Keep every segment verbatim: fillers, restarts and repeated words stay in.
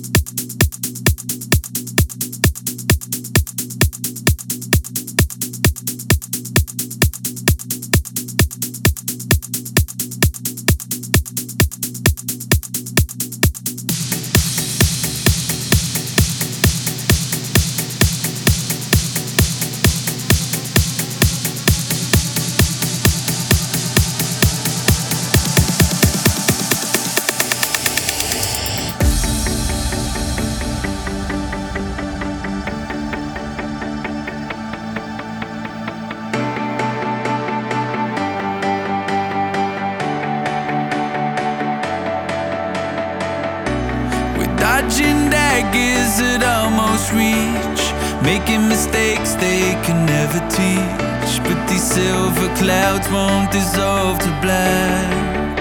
Dodging daggers at almost reach, making mistakes they can never teach. But these silver clouds won't dissolve to black.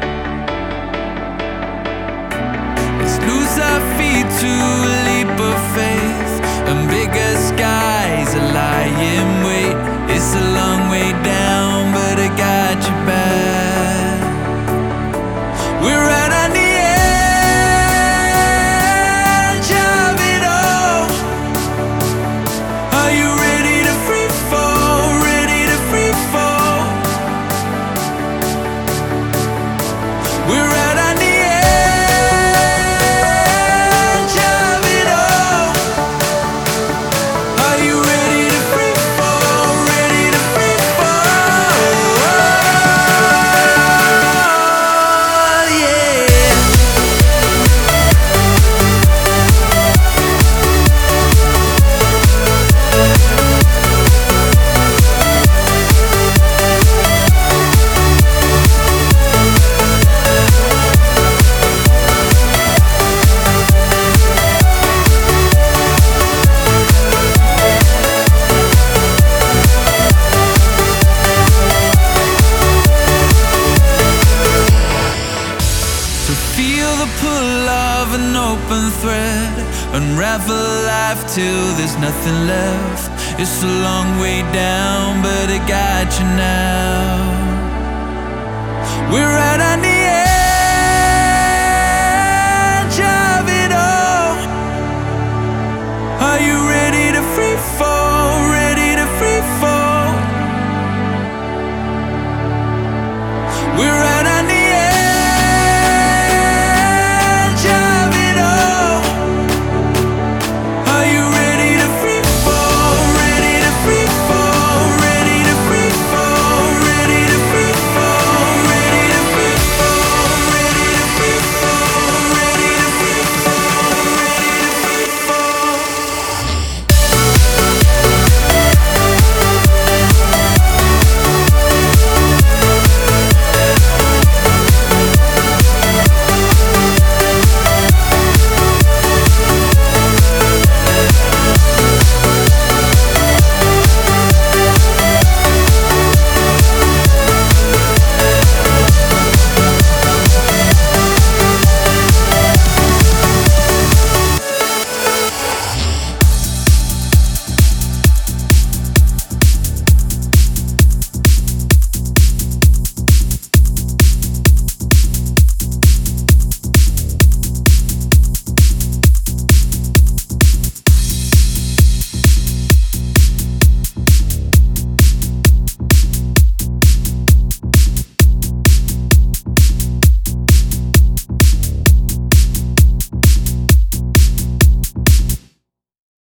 Let's lose our feet to a leap of faith, and bigger skies are lying wait. It's a long way down, but I got you back. We're right on the an open thread, unravel life till there's nothing left. It's a long way down, but I got you now. We're right on the